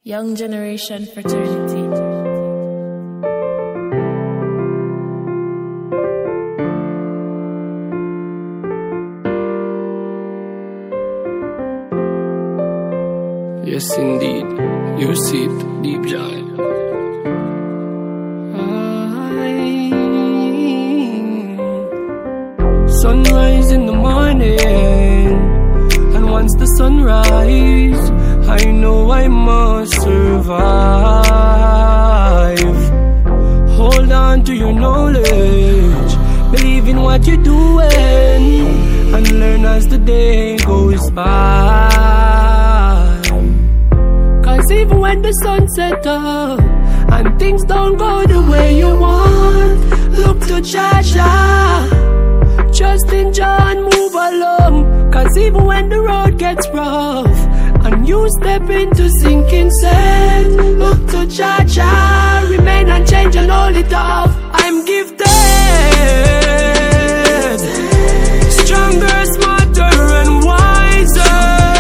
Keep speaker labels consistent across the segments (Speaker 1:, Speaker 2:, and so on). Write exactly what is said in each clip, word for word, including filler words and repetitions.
Speaker 1: Young Generation Fraternity.
Speaker 2: Yes, indeed, you see it, deep joy. Sunrise in the morning, and once the sunrise, I know I must survive. Hold on to your knowledge, believe in what you're doing, and learn as the day goes by. Cause even when the sun sets up and things don't go the way you want, look to Jah Jah, trust in Jah and move along. Cause even when the road gets rough and you step into sinking sand, look to Jah Jah, remain unchanged and hold it off. I'm gifted, stronger, smarter and wiser.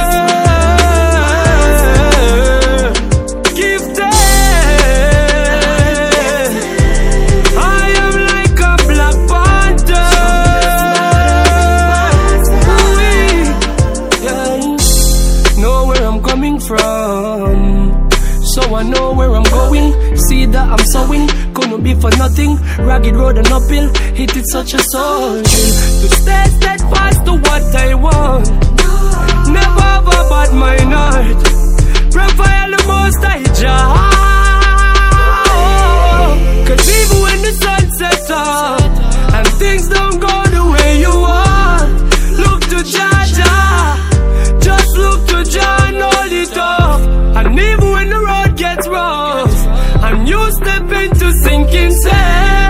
Speaker 2: So I know where I'm going, see that I'm sowing, couldn't be for nothing, ragged road and uphill, hit it such a soul thrill, to stay steadfast to what I want, never have a bad mind heart, profile the most I Jah. Cause even when the sun sets up, and things don't go the way you want, look to Jah Jah, just look to Jah and hold it up. And even when the road gets rough and you step into sinking sand,